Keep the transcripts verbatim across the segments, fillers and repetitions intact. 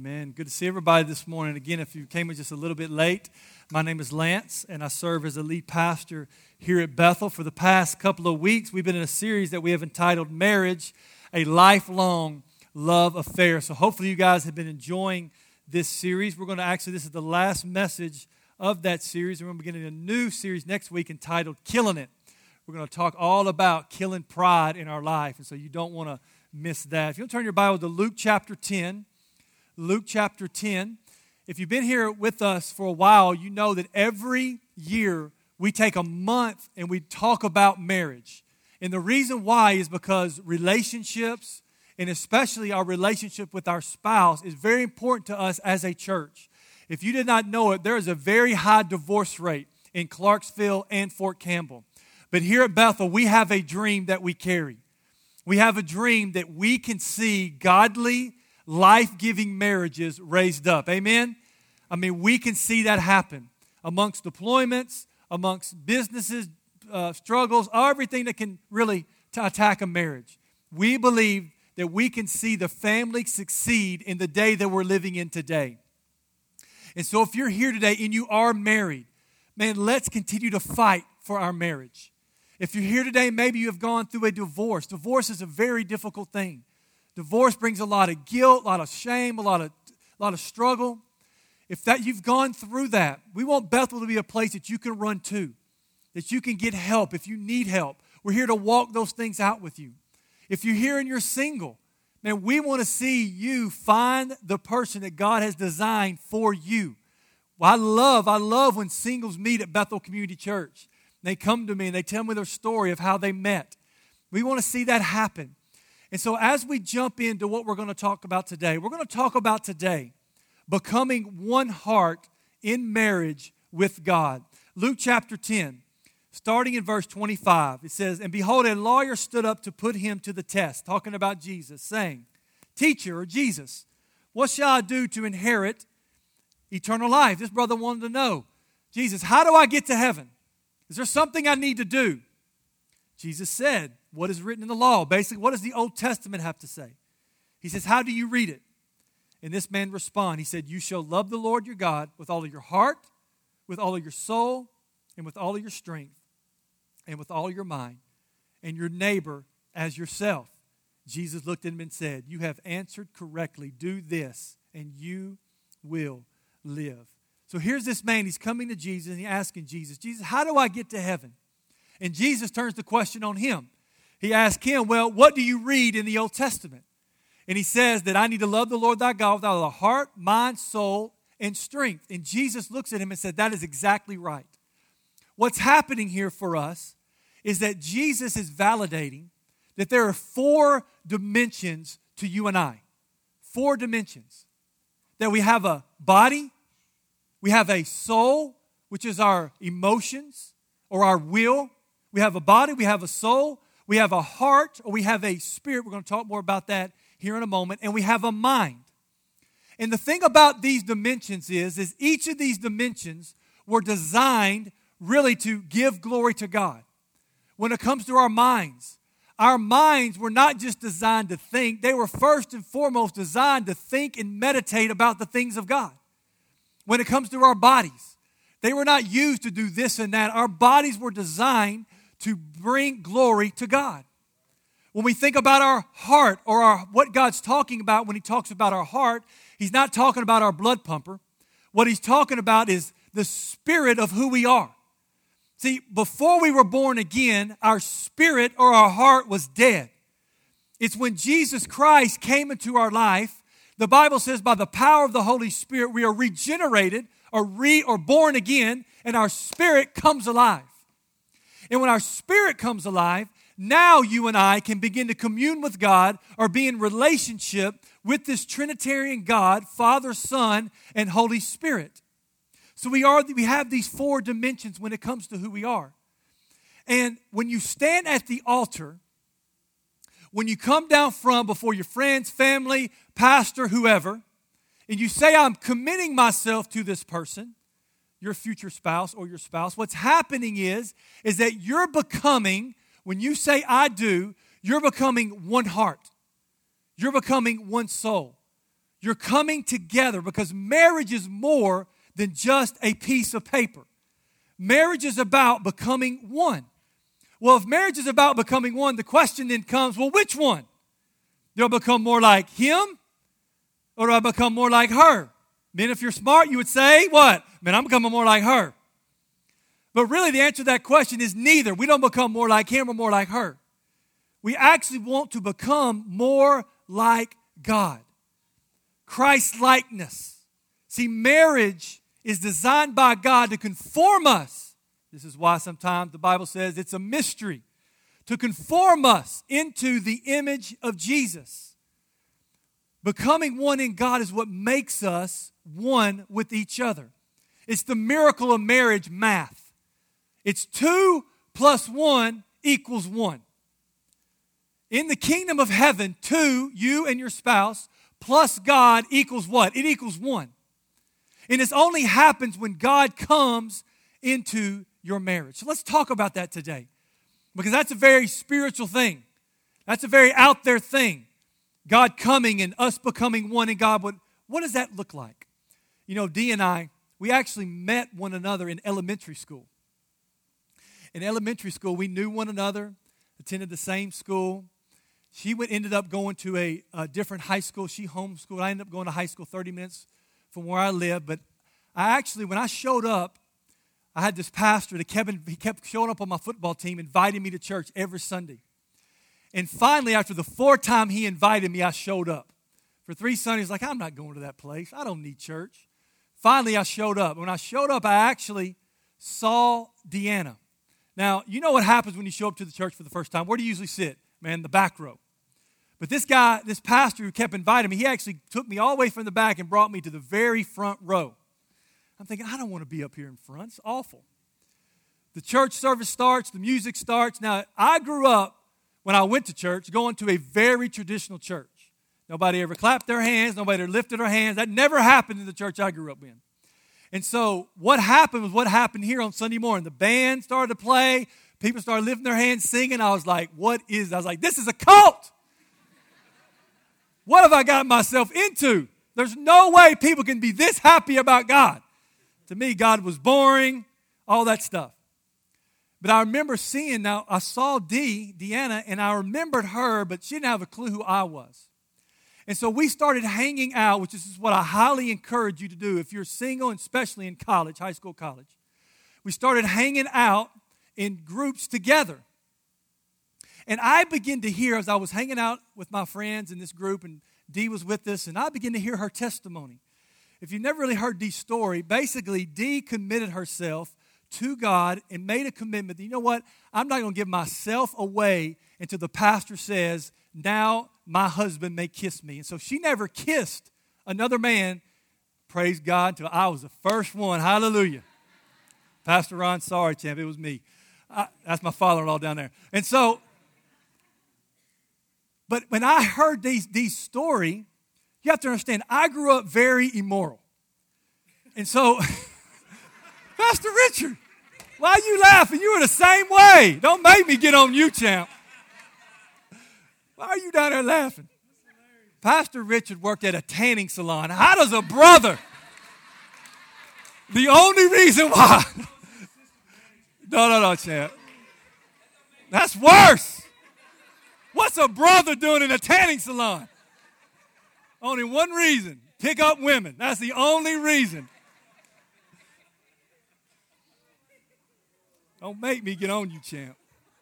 Amen. Good to see everybody this morning. Again, if you came in just a little bit late, my name is Lance, and I serve as the lead pastor here at Bethel. For the past couple of weeks, we've been in a series that we have entitled Marriage, a Lifelong Love Affair. So hopefully you guys have been enjoying this series. We're going to actually, this is the last message of that series. We're going to be beginning a new series next week entitled Killing It. We're going to talk all about killing pride in our life, and so you don't want to miss that. If you'll turn your Bible to Luke chapter ten, Luke chapter ten. If you've been here with us for a while, you know that every year we take a month and we talk about marriage. And the reason why is because relationships, and especially our relationship with our spouse, is very important to us as a church. If you did not know it, there is a very high divorce rate in Clarksville and Fort Campbell. But here at Bethel, we have a dream that we carry. We have a dream that we can see godly, life-giving marriages raised up. Amen? I mean, we can see that happen amongst deployments, amongst businesses, uh, struggles, everything that can really t- attack a marriage. We believe that we can see the family succeed in the day that we're living in today. And so if you're here today and you are married, man, let's continue to fight for our marriage. If you're here today, maybe you have gone through a divorce. Divorce is a very difficult thing. Divorce brings a lot of guilt, a lot of shame, a lot of, a lot of struggle. If that you've gone through that, we want Bethel to be a place that you can run to, that you can get help if you need help. We're here to walk those things out with you. If you're here and you're single, man, we want to see you find the person that God has designed for you. Well, I love, I love when singles meet at Bethel Community Church. They come to me and they tell me their story of how they met. We want to see that happen. And so as we jump into what we're going to talk about today, we're going to talk about today becoming one heart in marriage with God. Luke chapter ten, starting in verse twenty-five, it says, "And behold, a lawyer stood up to put him to the test," talking about Jesus, saying, "Teacher," or Jesus, "what shall I do to inherit eternal life?" This brother wanted to know, "Jesus, how do I get to heaven? Is there something I need to do?" Jesus said, "What is written in the law?" Basically, what does the Old Testament have to say? He says, "How do you read it?" And this man responded. He said, "You shall love the Lord your God with all of your heart, with all of your soul, and with all of your strength, and with all your mind, and your neighbor as yourself." Jesus looked at him and said, "You have answered correctly. Do this, and you will live." So here's this man. He's coming to Jesus, and he's asking Jesus, "Jesus, how do I get to heaven?" And Jesus turns the question on him. He asked him, "Well, what do you read in the Old Testament?" And he says that I need to love the Lord thy God with all the heart, mind, soul, and strength. And Jesus looks at him and said, that is exactly right. What's happening here for us is that Jesus is validating that there are four dimensions to you and I. Four dimensions. That we have a body, we have a soul, which is our emotions or our will. We have a body, we have a soul, we have a heart, or we have a spirit. We're going to talk more about that here in a moment. And we have a mind. And the thing about these dimensions is, is each of these dimensions were designed really to give glory to God. When it comes to our minds, our minds were not just designed to think. They were first and foremost designed to think and meditate about the things of God. When it comes to our bodies, they were not used to do this and that. Our bodies were designed to bring glory to God. When we think about our heart or our, what God's talking about when he talks about our heart, he's not talking about our blood pumper. What he's talking about is the spirit of who we are. See, before we were born again, our spirit or our heart was dead. It's when Jesus Christ came into our life, the Bible says by the power of the Holy Spirit, we are regenerated or re or born again, and our spirit comes alive. And when our spirit comes alive, now you and I can begin to commune with God or be in relationship with this Trinitarian God, Father, Son, and Holy Spirit. So we are we have these four dimensions when it comes to who we are. And when you stand at the altar, when you come down from before your friends, family, pastor, whoever, and you say, I'm committing myself to this person, your future spouse or your spouse, what's happening is, is that you're becoming, when you say I do, you're becoming one heart. You're becoming one soul. You're coming together because marriage is more than just a piece of paper. Marriage is about becoming one. Well, if marriage is about becoming one, the question then comes, well, which one? Do I become more like him or do I become more like her? Men, if you're smart, you would say, what? Man, I'm becoming more like her. But really, the answer to that question is neither. We don't become more like him or more like her. We actually want to become more like God. Christ-likeness. See, marriage is designed by God to conform us. This is why sometimes the Bible says it's a mystery. To conform us into the image of Jesus. Becoming one in God is what makes us one with each other. It's the miracle of marriage math. It's two plus one equals one. In the kingdom of heaven, two, you and your spouse, plus God equals what? It equals one. And this only happens when God comes into your marriage. So let's talk about that today. Because that's a very spiritual thing. That's a very out there thing. God coming and us becoming one in God. What, what does that look like? You know, Dee and I, we actually met one another in elementary school. In elementary school, we knew one another, attended the same school. She went, ended up going to a, a different high school. She homeschooled. I ended up going to high school thirty minutes from where I live. But I actually, when I showed up, I had this pastor that kept, he kept showing up on my football team, inviting me to church every Sunday. And finally, after the fourth time he invited me, I showed up. For three Sundays, like, I'm not going to that place. I don't need church. Finally, I showed up. When I showed up, I actually saw Deanna. Now, you know what happens when you show up to the church for the first time. Where do you usually sit? Man, the back row. But this guy, this pastor who kept inviting me, he actually took me all the way from the back and brought me to the very front row. I'm thinking, I don't want to be up here in front. It's awful. The church service starts, the music starts. Now, I grew up, when I went to church, going to a very traditional church. Nobody ever clapped their hands. Nobody ever lifted their hands. That never happened in the church I grew up in. And so what happened was what happened here on Sunday morning. The band started to play. People started lifting their hands, singing. I was like, what is this? I was like, this is a cult. What have I gotten myself into? There's no way people can be this happy about God. To me, God was boring, all that stuff. But I remember seeing, now I saw Dee, Deanna, and I remembered her, but she didn't have a clue who I was. And so we started hanging out, which is what I highly encourage you to do if you're single, and especially in college, high school, college. We started hanging out in groups together. And I began to hear, as I was hanging out with my friends in this group, and Dee was with us, and I began to hear her testimony. If you've never really heard Dee's story, basically Dee committed herself to God and made a commitment that, you know what, I'm not going to give myself away until the pastor says, now my husband may kiss me. And so she never kissed another man, praise God, until I was the first one. Hallelujah. Pastor Ron, sorry, champ, it was me. I, that's my father-in-law down there. And so, but when I heard Dee's, Dee's story, you have to understand, I grew up very immoral. And so, Pastor Richard, why are you laughing? You were the same way. Don't make me get on you, champ. Why are you down there laughing? Pastor Richard worked at a tanning salon. How does a brother? The only reason why. No, no, no, champ. That's worse. What's a brother doing in a tanning salon? Only one reason. Pick up women. That's the only reason. Don't make me get on you, champ.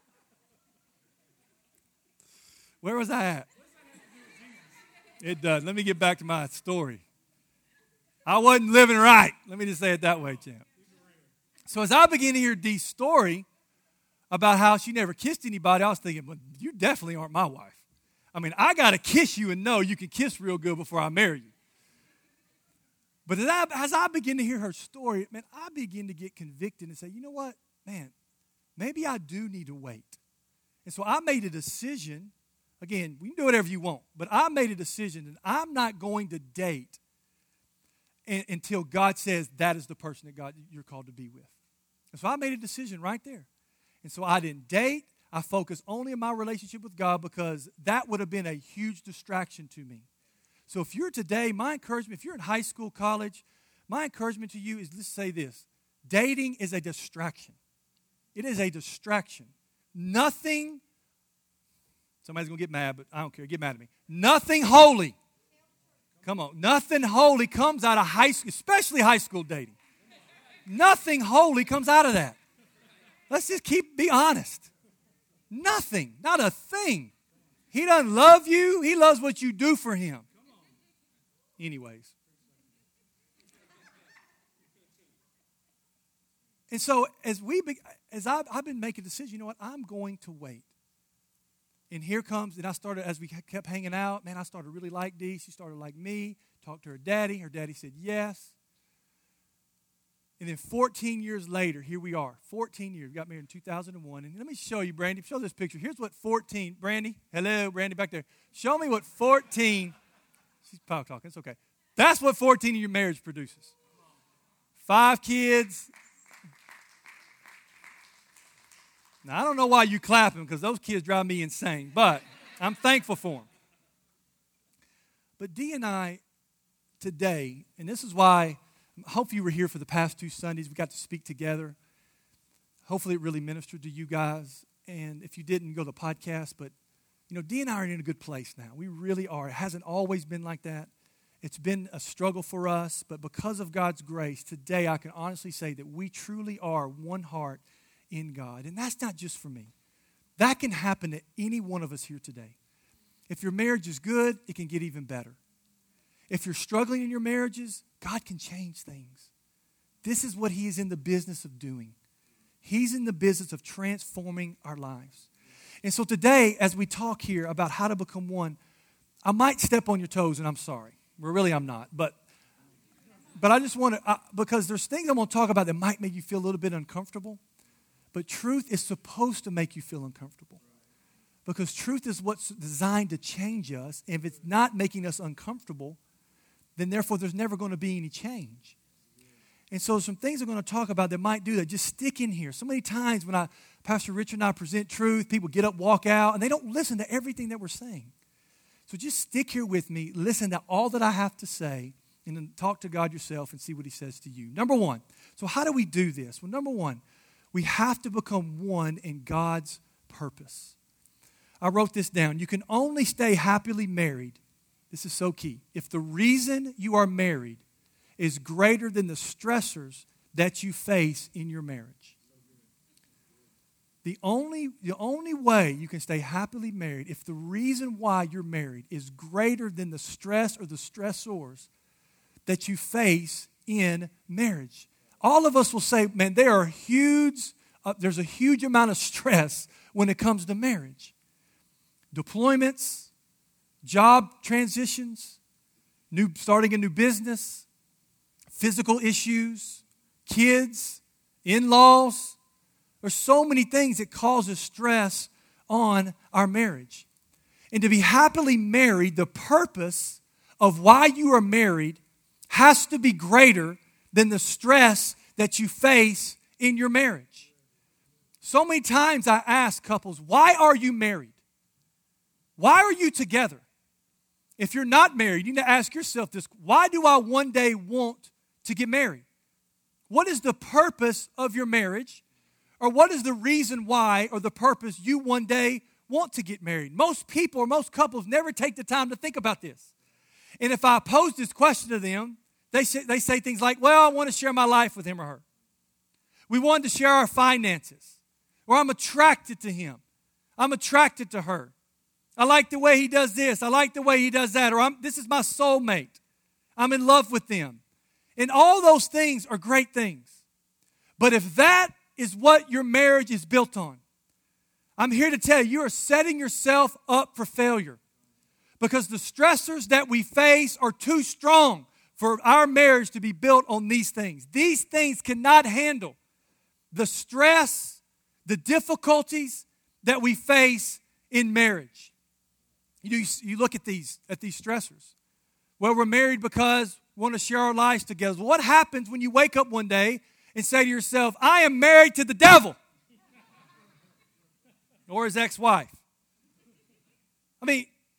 Where was I at? It does. Let me get back to my story. I wasn't living right. Let me just say it that way, champ. So as I began to hear Dee's story about how she never kissed anybody, I was thinking, well, you definitely aren't my wife. I mean, I got to kiss you and know you can kiss real good before I marry you. But as I, as I begin to hear her story, man, I begin to get convicted and say, you know what, man, maybe I do need to wait. And so I made a decision. Again, you can do whatever you want, but I made a decision that I'm not going to date and, until God says that is the person that God you're called to be with. And so I made a decision right there. And so I didn't date. I focused only on my relationship with God because that would have been a huge distraction to me. So if you're today, my encouragement, if you're in high school, college, my encouragement to you is, let's say this. Dating is a distraction. It is a distraction. Nothing, somebody's going to get mad, but I don't care. Get mad at me. Nothing holy. Come on. Nothing holy comes out of high school, especially high school dating. Nothing holy comes out of that. Let's just keep, be honest. Nothing. Not a thing. He doesn't love you. He loves what you do for him. Anyways. And so as we, be, as I've, I've been making a decision, you know what? I'm going to wait. And here comes, and I started, as we kept hanging out, man, I started to really like Dee. She started to like me. Talked to her daddy. Her daddy said yes. And then fourteen years later, here we are. fourteen years. We got married in two thousand one. And let me show you, Brandy. Show this picture. Here's what fourteen, Brandy. Hello, Brandy, back there. Show me what fourteen, she's power talking. It's okay. That's what fourteen of your marriage produces. Five kids. Now, I don't know why you clapping, because those kids drive me insane, but I'm thankful for them. But Dee and I today, and this is why, hopefully you were here for the past two Sundays. We got to speak together. Hopefully it really ministered to you guys. And if you didn't, go to the podcast. But, you know, Dee and I are in a good place now. We really are. It hasn't always been like that. It's been a struggle for us. But because of God's grace, today I can honestly say that we truly are one heart in God. And that's not just for me. That can happen to any one of us here today. If your marriage is good, it can get even better. If you're struggling in your marriages, God can change things. This is what He is in the business of doing. He's in the business of transforming our lives. And so today, as we talk here about how to become one, I might step on your toes, and I'm sorry. Well, really, I'm not. But but I just want to, uh, because there's things I'm going to talk about that might make you feel a little bit uncomfortable. But truth is supposed to make you feel uncomfortable. Because truth is what's designed to change us. If it's not making us uncomfortable, then therefore there's never going to be any change. And so some things I'm going to talk about that might do that. Just stick in here. So many times when I, Pastor Richard and I present truth, people get up, walk out, and they don't listen to everything that we're saying. So just stick here with me, listen to all that I have to say, and then talk to God yourself and see what He says to you. Number one, so how do we do this? Well, number one, we have to become one in God's purpose. I wrote this down. You can only stay happily married, this is so key, if the reason you are married is greater than the stressors that you face in your marriage. The only, the only way you can stay happily married if the reason why you're married is greater than the stress or the stressors that you face in marriage. All of us will say, man, there are huge, uh, there's a huge amount of stress when it comes to marriage. Deployments, job transitions, new starting a new business, physical issues, kids, in-laws. There's so many things that causes stress on our marriage. And to be happily married, the purpose of why you are married has to be greater than the stress that you face in your marriage. So many times I ask couples, why are you married? Why are you together? If you're not married, you need to ask yourself this, why do I one day want to get married? What is the purpose of your marriage? Or what is the reason why or the purpose you one day want to get married? Most people or most couples never take the time to think about this. And if I pose this question to them, They say, they say things like, well, I want to share my life with him or her. We want to share our finances. Or I'm attracted to him. I'm attracted to her. I like the way he does this. I like the way he does that. Or I'm, this is my soulmate. I'm in love with them. And all those things are great things. But if that is what your marriage is built on, I'm here to tell you, you are setting yourself up for failure. Because the stressors that we face are too strong for our marriage to be built on these things. These things cannot handle the stress, the difficulties that we face in marriage. You know, you look at these, at these stressors. Well, we're married because we want to share our lives together. Well, what happens when you wake up one day and say to yourself, I am married to the devil? Or his ex-wife. I mean,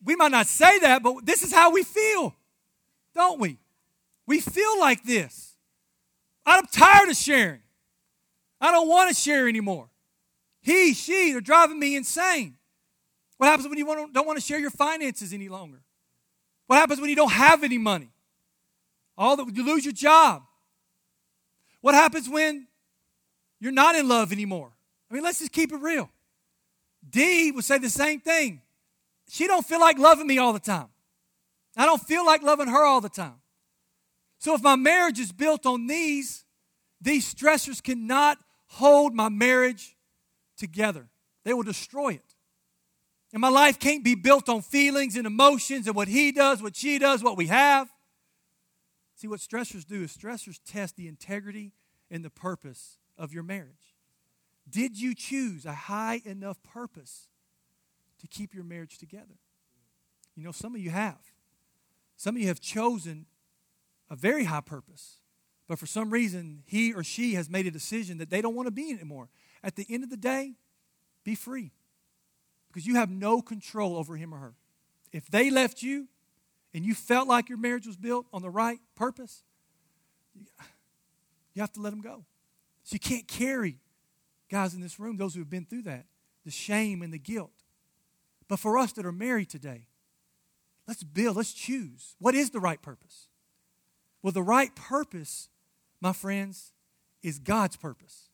we might not say that, but this is how we feel, don't we? We feel like this. I'm tired of sharing. I don't want to share anymore. He, she, they're driving me insane. What happens when you don't want to share your finances any longer? What happens when you don't have any money? All that you lose your job. What happens when you're not in love anymore? I mean, let's just keep it real. Dee would say the same thing. She don't feel like loving me all the time. I don't feel like loving her all the time. So if my marriage is built on these, these stressors cannot hold my marriage together. They will destroy it. And my life can't be built on feelings and emotions and what he does, what she does, what we have. See, what stressors do is stressors test the integrity and the purpose of your marriage. Did you choose a high enough purpose to keep your marriage together? You know, some of you have. Some of you have chosen a very high purpose, but for some reason, he or she has made a decision that they don't want to be in it anymore. At the end of the day, be free, because you have no control over him or her. If they left you and you felt like your marriage was built on the right purpose, you have to let them go. So you can't carry, guys in this room, those who have been through that, the shame and the guilt. But for us that are married today, let's build, let's choose. What is the right purpose? Well, the right purpose, my friends, is God's purpose.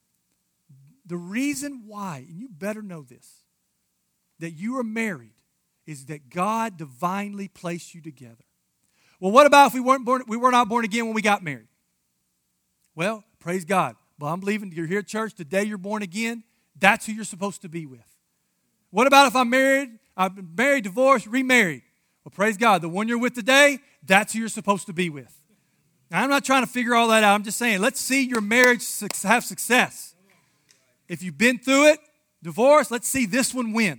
The reason why, and you better know this, that you are married is that God divinely placed you together. Well, what about if we weren't born, we were not born again when we got married? Well, praise God. Well, I'm believing you're here at church, the day you're born again, that's who you're supposed to be with. What about if I'm married, I've been married, divorced, remarried? Well, praise God. The one you're with today, that's who you're supposed to be with. Now, I'm not trying to figure all that out. I'm just saying, let's see your marriage have success. If you've been through it, divorce, let's see this one win.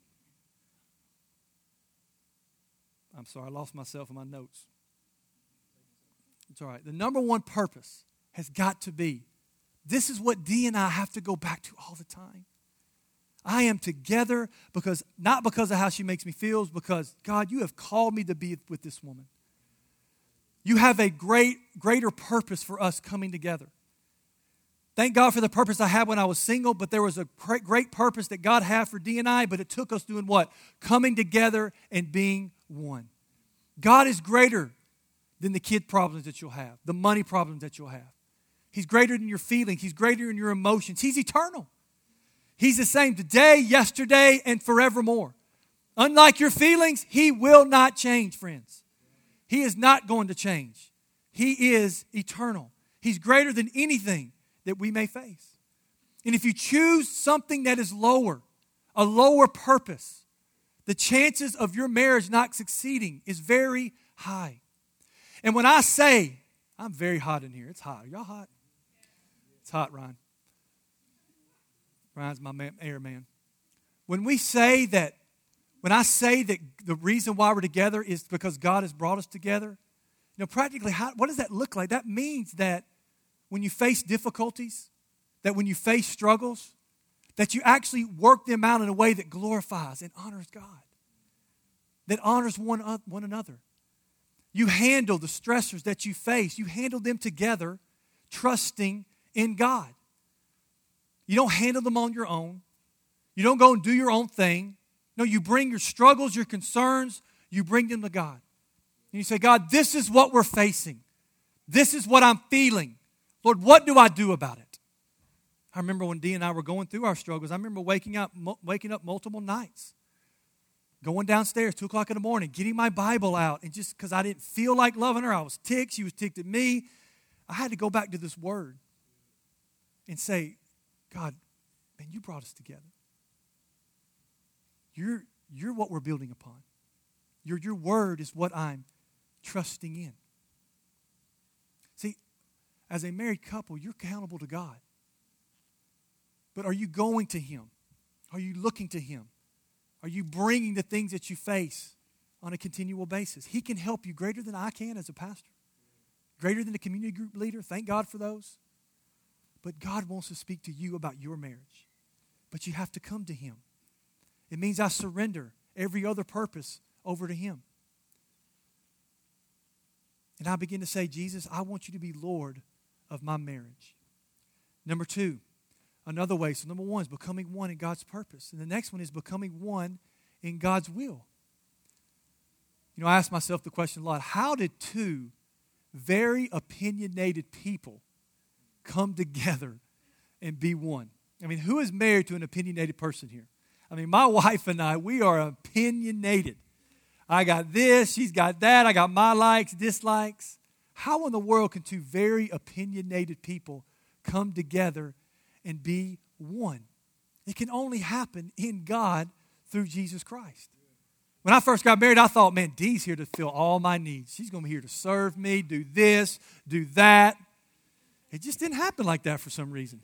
I'm sorry, I lost myself in my notes. It's all right. The number one purpose has got to be, this is what Dee and I have to go back to all the time. I am together because, not because of how she makes me feel, because, God, you have called me to be with this woman. You have a great, greater purpose for us coming together. Thank God for the purpose I had when I was single, but there was a great, great purpose that God had for Dee and I, but it took us doing what? Coming together and being one. God is greater than the kid problems that you'll have, the money problems that you'll have. He's greater than your feelings. He's greater than your emotions. He's eternal. He's the same today, yesterday, and forevermore. Unlike your feelings, He will not change, friends. He is not going to change. He is eternal. He's greater than anything that we may face. And if you choose something that is lower, a lower purpose, the chances of your marriage not succeeding is very high. And when I say, I'm very hot in here. It's hot. Are y'all hot? It's hot, Ryan. Ryan's my man, air man. When we say that, when I say that the reason why we're together is because God has brought us together, you know, practically, how, what does that look like? That means that when you face difficulties, that when you face struggles, that you actually work them out in a way that glorifies and honors God, that honors one, one another. You handle the stressors that you face. You handle them together, trusting in God. You don't handle them on your own. You don't go and do your own thing. No, you bring your struggles, your concerns, you bring them to God. And you say, God, this is what we're facing. This is what I'm feeling. Lord, what do I do about it? I remember when Dee and I were going through our struggles, I remember waking up, waking up multiple nights, going downstairs, two o'clock in the morning, getting my Bible out, and just because I didn't feel like loving her, I was ticked, she was ticked at me, I had to go back to this word and say, God, man, you brought us together. You're, you're what we're building upon. Your, your word is what I'm trusting in. See, as a married couple, you're accountable to God. But are you going to Him? Are you looking to Him? Are you bringing the things that you face on a continual basis? He can help you greater than I can as a pastor, greater than a community group leader. Thank God for those. But God wants to speak to you about your marriage. But you have to come to Him. It means I surrender every other purpose over to him. And I begin to say, Jesus, I want you to be Lord of my marriage. Number two, another way. So number one is becoming one in God's purpose. And the next one is becoming one in God's will. You know, I ask myself the question a lot, how did two very opinionated people come together and be one? I mean, who is married to an opinionated person here? I mean, my wife and I, we are opinionated. I got this, she's got that, I got my likes, dislikes. How in the world can two very opinionated people come together and be one? It can only happen in God through Jesus Christ. When I first got married, I thought, man, Dee's here to fill all my needs. She's going to be here to serve me, do this, do that. It just didn't happen like that for some reason.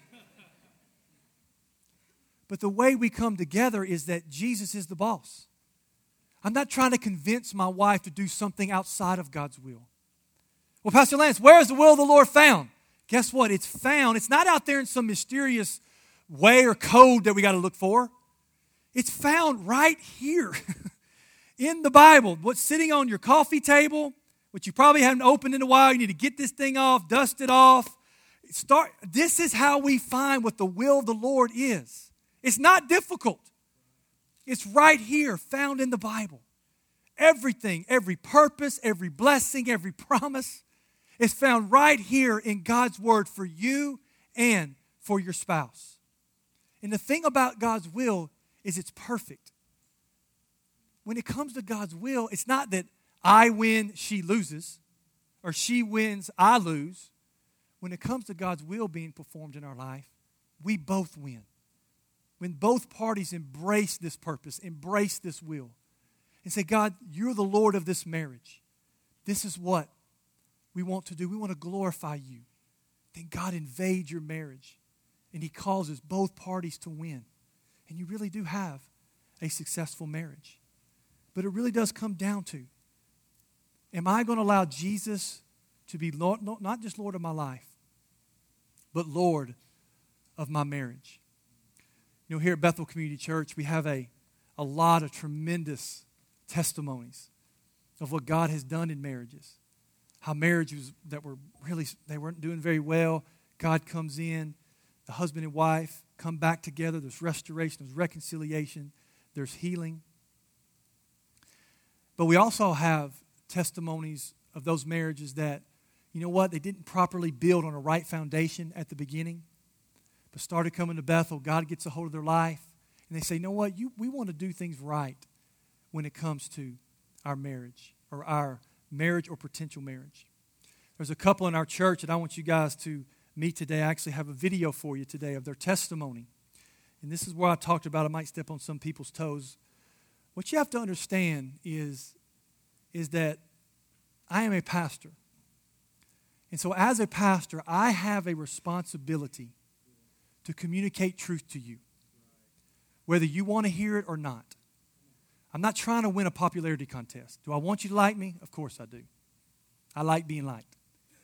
But the way we come together is that Jesus is the boss. I'm not trying to convince my wife to do something outside of God's will. Well, Pastor Lance, where is the will of the Lord found? Guess what? It's found. It's not out there in some mysterious way or code that we got to look for. It's found right here in the Bible. What's sitting on your coffee table, which you probably haven't opened in a while. You need to get this thing off, dust it off. Start. This is how we find what the will of the Lord is. It's not difficult. It's right here, found in the Bible. Everything, every purpose, every blessing, every promise is found right here in God's Word for you and for your spouse. And the thing about God's will is it's perfect. When it comes to God's will, it's not that I win, she loses, or she wins, I lose. When it comes to God's will being performed in our life, we both win. When both parties embrace this purpose, embrace this will, and say, God, you're the Lord of this marriage. This is what we want to do. We want to glorify you. Then God invades your marriage, and he causes both parties to win. And you really do have a successful marriage. But it really does come down to, am I going to allow Jesus to be Lord, not just Lord of my life, but Lord of my marriage? You know, here at Bethel Community Church, we have a, a lot of tremendous testimonies of what God has done in marriages. How marriages that were really, they weren't doing very well, God comes in, the husband and wife come back together, there's restoration, there's reconciliation, there's healing. But we also have testimonies of those marriages that, you know what, they didn't properly build on a right foundation at the beginning, but started coming to Bethel. God gets a hold of their life, and they say, you know what, you, we want to do things right when it comes to our marriage, or our marriage or potential marriage. There's a couple in our church that I want you guys to meet today. I actually have a video for you today of their testimony. And this is where I talked about I might step on some people's toes. What you have to understand is, is that I am a pastor. And so as a pastor, I have a responsibility to communicate truth to you, whether you want to hear it or not. I'm not trying to win a popularity contest. Do I want you to like me? Of course I do. I like being liked.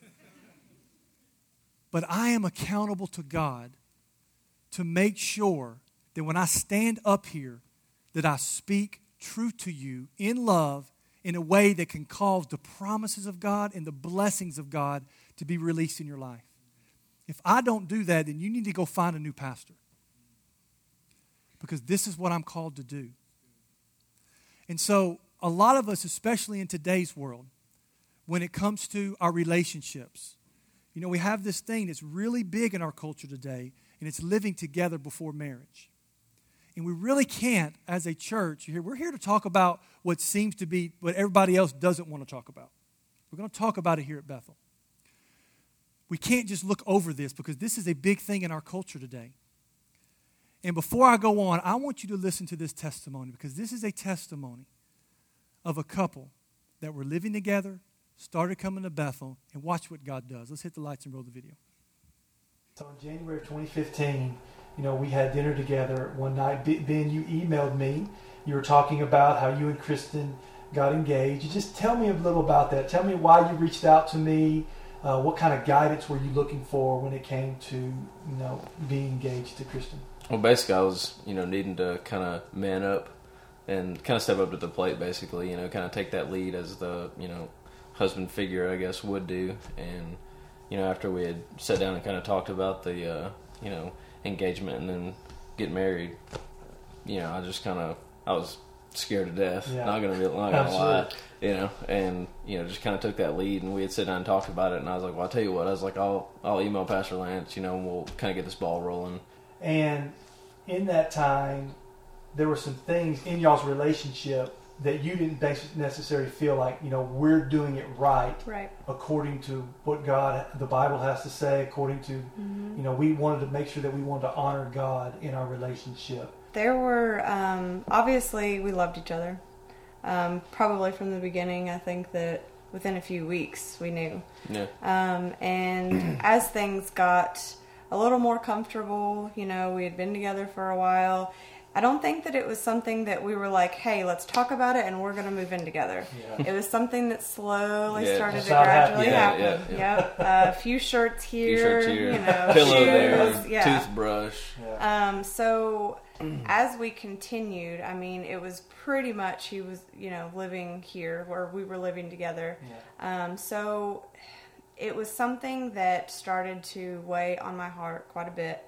But I am accountable to God to make sure that when I stand up here, that I speak truth to you in love in a way that can cause the promises of God and the blessings of God to be released in your life. If I don't do that, then you need to go find a new pastor. Because this is what I'm called to do. And so a lot of us, especially in today's world, when it comes to our relationships, you know, we have this thing that's really big in our culture today, and it's living together before marriage. And we really can't, as a church, we're here to talk about what seems to be what everybody else doesn't want to talk about. We're going to talk about it here at Bethel. We can't just look over this because this is a big thing in our culture today. And before I go on, I want you to listen to this testimony because this is a testimony of a couple that were living together, started coming to Bethel, and watch what God does. Let's hit the lights and roll the video. So in January of twenty fifteen, you know, we had dinner together one night. Ben, you emailed me. You were talking about how you and Kristen got engaged. You just tell me a little about that. Tell me why you reached out to me. Uh, what kind of guidance were you looking for when it came to, you know, being engaged to Kristen? Well, basically, I was, you know, needing to kind of man up and kind of step up to the plate, basically. You know, kind of take that lead as the you know husband figure, I guess, would do. And you know, after we had sat down and kind of talked about the uh, you know engagement and then get married, you know, I just kind of I was scared to death. Yeah. Not gonna be, not gonna lie, you know, and you know, just kind of took that lead, and we had sat down and talked about it, and I was like, well, I'll tell you what, I was like, I'll I'll email Pastor Lance, you know, and we'll kind of get this ball rolling. And in that time, there were some things in y'all's relationship that you didn't necessarily feel like, you know, we're doing it right, right, according to what God, the Bible has to say, according to, mm-hmm. you know, we wanted to make sure that we wanted to honor God in our relationship. There were, um, obviously, we loved each other. Um, probably from the beginning, I think that within a few weeks, we knew. Yeah. Um, and as things got a little more comfortable, you know, we had been together for a while, I don't think that it was something that we were like, hey, let's talk about it and we're going to move in together. Yeah. It was something that slowly yeah, started to how it gradually happened. happen. Yeah, yeah, Yep. Uh, a few shirts here, Few shirts here, you know, pillow shoes, there, yeah. toothbrush. Yeah. Um, so as we continued, I mean, it was pretty much he was, you know, living here where we were living together. Yeah. Um, so it was something that started to weigh on my heart quite a bit.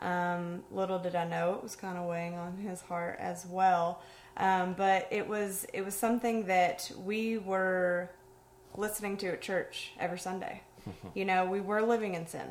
Um, little did I know it was kind of weighing on his heart as well. Um, but it was it was something that we were listening to at church every Sunday. You know, we were living in sin.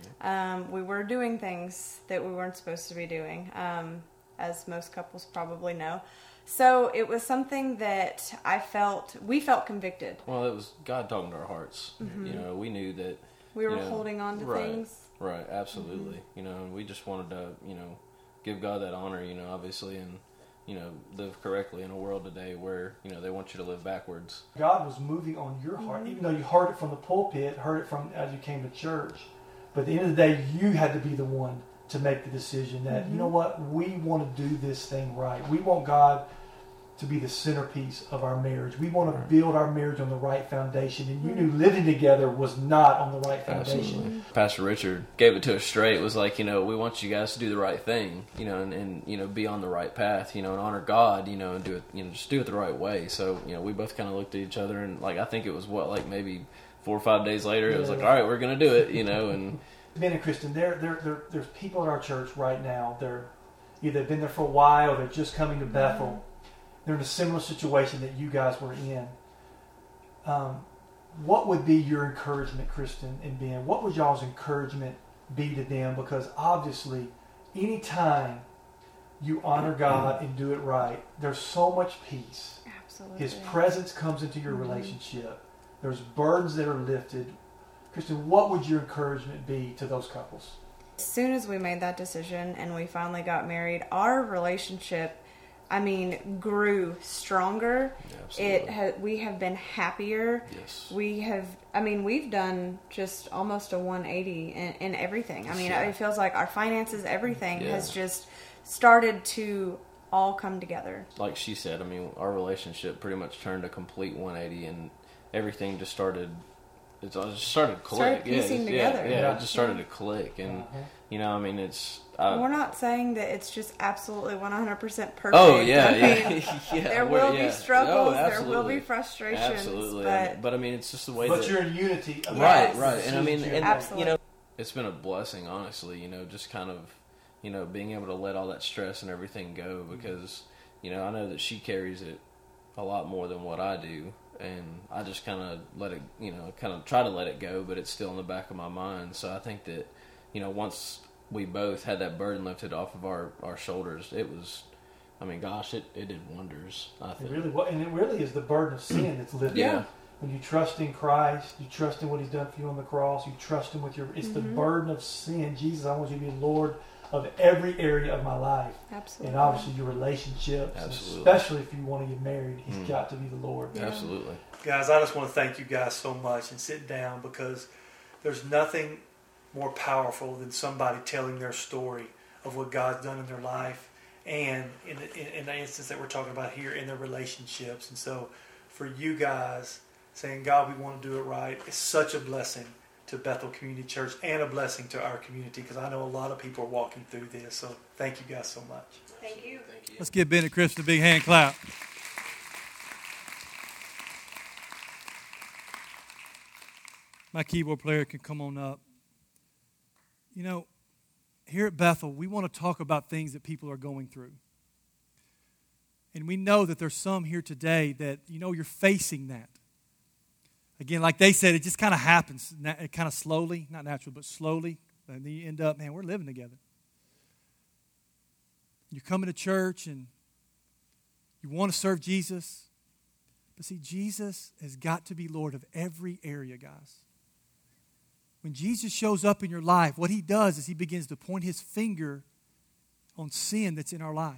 Um, we were doing things that we weren't supposed to be doing, um, as most couples probably know. So it was something that I felt, we felt convicted. Well, it was God talking to our hearts. Mm-hmm. You know, we knew that We were you know, holding on to right, things. Right, absolutely. Mm-hmm. You know, and we just wanted to, you know, give God that honor, you know, obviously, and, you know, live correctly in a world today where, you know, they want you to live backwards. God was moving on your heart, mm-hmm. even though you heard it from the pulpit, heard it from as you came to church. But at the end of the day, you had to be the one to make the decision that, mm-hmm. you know what, we want to do this thing right. We want God to be the centerpiece of our marriage. We want to right. build our marriage on the right foundation. And you knew living together was not on the right foundation. Absolutely. Pastor Richard gave it to us straight. It was like, you know, we want you guys to do the right thing, you know, and, and, you know, be on the right path, you know, and honor God, you know, and do it, you know, just do it the right way. So, you know, we both kind of looked at each other and, like, I think it was, what, like maybe four or five days later, yeah, it was like, yeah. all right, we're going to do it, you know, and... Ben and Kristen, there, there, there, there's people in our church right now. They're either been there for a while or they're just coming to Bethel. They're in a similar situation that you guys were in. Um, what would be your encouragement, Kristen and Ben? What would y'all's encouragement be to them? Because obviously, anytime you honor God and do it right, there's so much peace. Absolutely. His presence comes into your mm-hmm. relationship. There's burdens that are lifted. Kristen, what would your encouragement be to those couples? As soon as we made that decision and we finally got married, our relationship, I mean, grew stronger. Yeah, it ha- we have been happier. Yes. We have, I mean, we've done just almost a one eighty in, in everything. I mean, yeah. it feels like our finances, everything yeah. has just started to all come together. Like she said, I mean, our relationship pretty much turned a complete one eighty and everything just started... It just started to click. Started piecing yeah, together. Yeah, yeah, yeah, it just started to click. And, uh-huh. you know, I mean, it's... I, We're not saying that it's just absolutely one hundred percent perfect. Oh, yeah, I yeah. mean, yeah. There will yeah. be struggles. Oh, there will be frustrations. Absolutely. But, but, I mean, it's just the way but that... you're in unity. Yes. Right, right. And, I mean, and, Absolutely. you know, it's been a blessing, honestly, you know, just kind of, you know, being able to let all that stress and everything go because, you know, I know that she carries it a lot more than what I do. And I just kind of let it, you know, kind of try to let it go, but it's still in the back of my mind. So I think that, you know, once we both had that burden lifted off of our, our shoulders, it was, I mean, gosh, it, it did wonders, I think. It really, and it really is the burden of sin that's lifted. Yeah. When you trust in Christ, you trust in what He's done for you on the cross, you trust Him with your, it's mm-hmm. the burden of sin. Jesus, I want you to be Lord of every area of my life. Absolutely. And obviously your relationships, Absolutely. especially if you want to get married, He's mm. got to be the Lord. Yeah. Absolutely. Guys, I just want to thank you guys so much and sit down because there's nothing more powerful than somebody telling their story of what God's done in their life and in the, in, in the instance that we're talking about here in their relationships. And so for you guys saying, God, we want to do it right, it's such a blessing to Bethel Community Church and a blessing to our community, because I know a lot of people are walking through this. So thank you guys so much. Thank you. Thank you. Let's give Ben and Kristen a big hand clap. My keyboard player can come on up. You know, here at Bethel, we want to talk about things that people are going through. And we know that there's some here today that, you know, you're facing that. Again, like they said, it just kind of happens, it kind of slowly, not naturally, but slowly. And then you end up, man, we're living together. You're coming to church and you want to serve Jesus. But see, Jesus has got to be Lord of every area, guys. When Jesus shows up in your life, what he does is he begins to point his finger on sin that's in our life.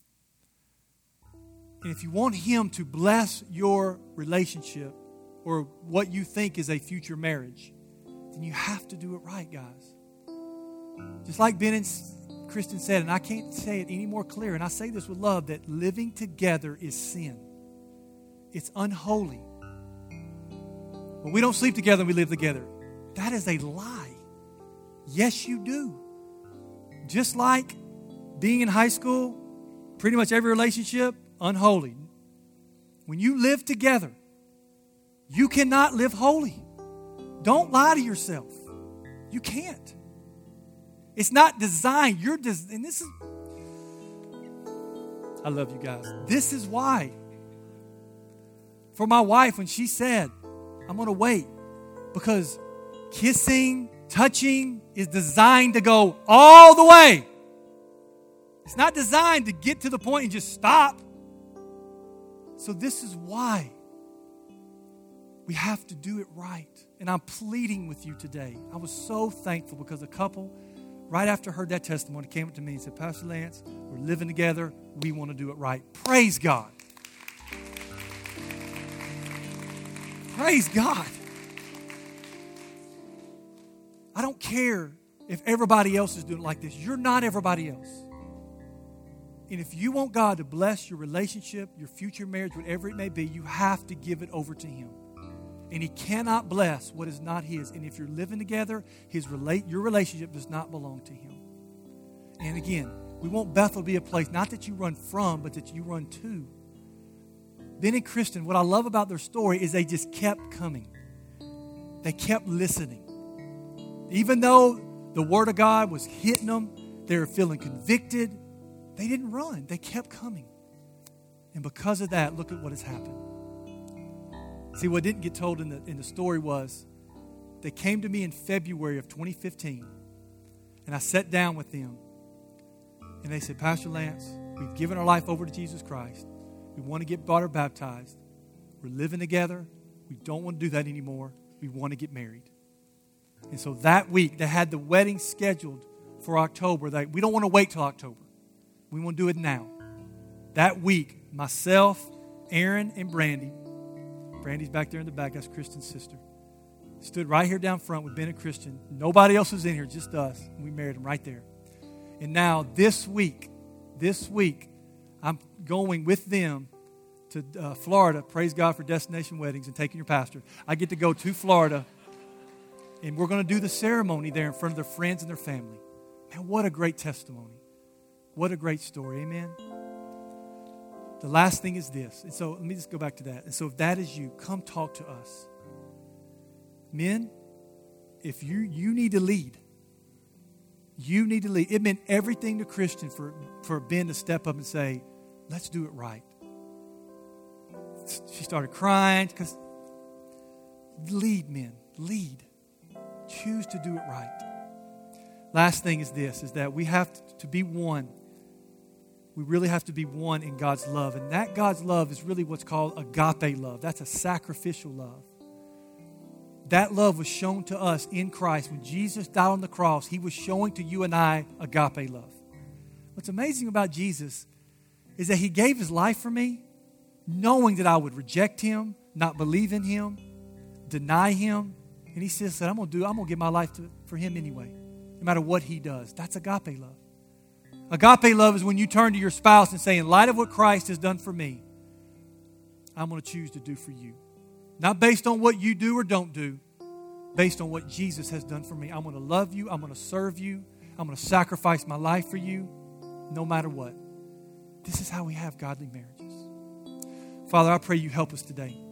And if you want him to bless your relationship or what you think is a future marriage, then you have to do it right, guys. Just like Ben and Kristen said, and I can't say it any more clear, and I say this with love, that living together is sin. It's unholy. When we don't sleep together and we live together, that is a lie. Yes, you do. Just like being in high school, pretty much every relationship, unholy. When you live together, you cannot live holy. Don't lie to yourself. You can't. It's not designed. You're des- and this is, I love you guys. This is why. For my wife, when she said, I'm going to wait, because kissing, touching is designed to go all the way. It's not designed to get to the point and just stop. So this is why we have to do it right. And I'm pleading with you today. I was so thankful because a couple, right after I heard that testimony, came up to me and said, Pastor Lance, we're living together. We want to do it right. Praise God. Praise God. I don't care if everybody else is doing it like this. You're not everybody else. And if you want God to bless your relationship, your future marriage, whatever it may be, you have to give it over to him. And he cannot bless what is not his. And if you're living together, his relate, your relationship does not belong to him. And again, we want Bethel to be a place, not that you run from, but that you run to. Ben and Kristen, what I love about their story is they just kept coming. They kept listening. Even though the Word of God was hitting them, they were feeling convicted, they didn't run. They kept coming. And because of that, look at what has happened. See, what didn't get told in the, in the story was they came to me in February of twenty fifteen, and I sat down with them, and they said, Pastor Lance, we've given our life over to Jesus Christ. We want to get water baptized. We're living together. We don't want to do that anymore. We want to get married. And so that week, they had the wedding scheduled for October. They, we don't want to wait till October. We want to do it now. That week, myself, Aaron, and Brandy, Brandy's back there in the back, that's Kristen's sister, stood right here down front with Ben and Kristen. Nobody else was in here, just us. And we married them right there. And now this week, this week, I'm going with them to uh, Florida. Praise God for Destination Weddings and taking your pastor. I get to go to Florida, and we're going to do the ceremony there in front of their friends and their family. Man, what a great testimony. What a great story. Amen. The last thing is this. And so let me just go back to that. And so if that is you, come talk to us. Men, if you you need to lead, you need to lead. It meant everything to Christian for, for Ben to step up and say, let's do it right. She started crying because lead, men, lead. Choose to do it right. Last thing is this, is that we have to be one. We really have to be one in God's love. And that God's love is really what's called agape love. That's a sacrificial love. That love was shown to us in Christ. When Jesus died on the cross, he was showing to you and I agape love. What's amazing about Jesus is that he gave his life for me, knowing that I would reject him, not believe in him, deny him. And he says, I'm going to do, I'm going to give my life to, for him anyway, no matter what he does. That's agape love. Agape love is when you turn to your spouse and say, in light of what Christ has done for me, I'm going to choose to do for you. Not based on what you do or don't do, based on what Jesus has done for me. I'm going to love you. I'm going to serve you. I'm going to sacrifice my life for you no matter what. This is how we have godly marriages. Father, I pray you help us today.